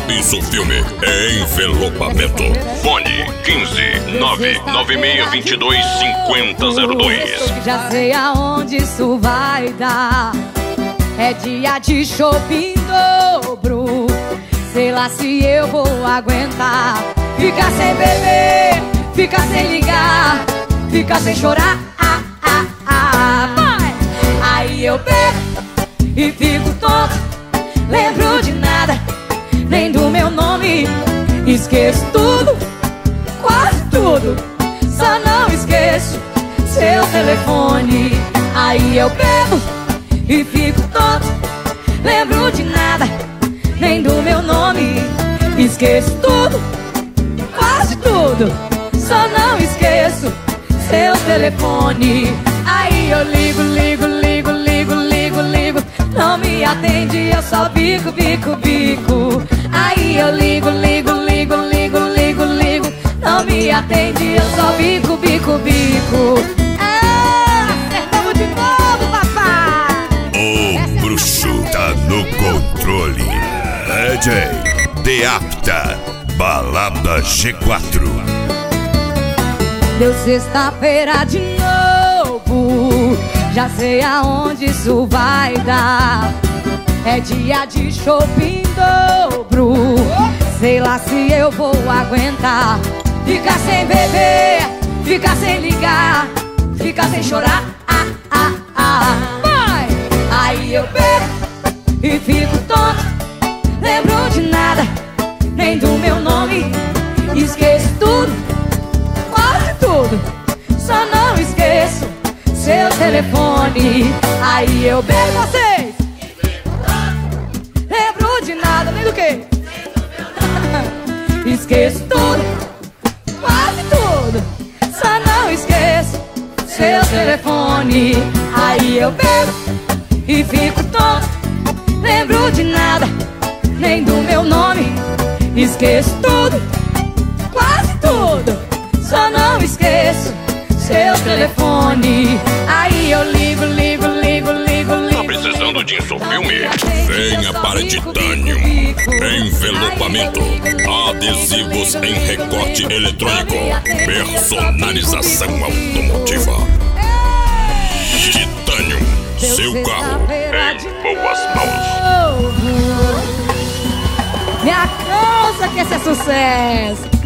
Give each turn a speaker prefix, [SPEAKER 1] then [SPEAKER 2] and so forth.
[SPEAKER 1] Isso Filme é envelopamento. Fone 15 99622 5002.
[SPEAKER 2] Já sei aonde isso vai dar. É dia de shopping dobro. Sei lá se eu vou aguentar. Ficar sem beber, ficar sem ligar, ficar sem chorar. Vai! Aí eu bebo e fico tonto. Lembro de nada, nem do meu nome. Esqueço tudo, quase tudo. Só não esqueço seu telefone. Aí eu bebo e fico tonto. Lembro de nada, nem do meu nome. Esqueço tudo, quase tudo. Só não esqueço seu telefone. Aí eu ligo, ligo, ligo, ligo, ligo, ligo. Não me atende, eu só bico, bico, bico. Aí eu ligo, ligo, ligo, ligo, ligo, ligo. Não me atende, eu só bico, bico, bico. Acertamos de novo, papai.
[SPEAKER 3] O bruxo tá no controle. DJ Deapta, Balada G4.
[SPEAKER 2] Deu sexta-feira de novo. Já sei aonde isso vai dar. É dia de shopping dobro. Sei lá se eu vou aguentar. Ficar sem beber, ficar sem ligar, ficar sem chorar. Vai! Aí eu bebo e fico tonto. Lembro de nada, nem do meu nome. Esqueço tudo, quase tudo. Só não esqueço seu telefone. Aí eu bebo vocês. Lembro de nada, nem do que. Esqueço tudo, quase tudo. Só não esqueço seu telefone. Aí eu bebo e fico tonto. Lembro de nada, nem do meu nome. Esqueço tudo, quase tudo. Só não esqueço seu telefone. Aí eu ligo, ligo, ligo, ligo, ligo.
[SPEAKER 1] Tá precisando de Isso Filme? Venha para Titanium. Envelopamento, adesivos em recorte eletrônico, personalização automotiva. Titanium, seu carro em boas mãos.
[SPEAKER 2] Minha causa que esse é sucesso.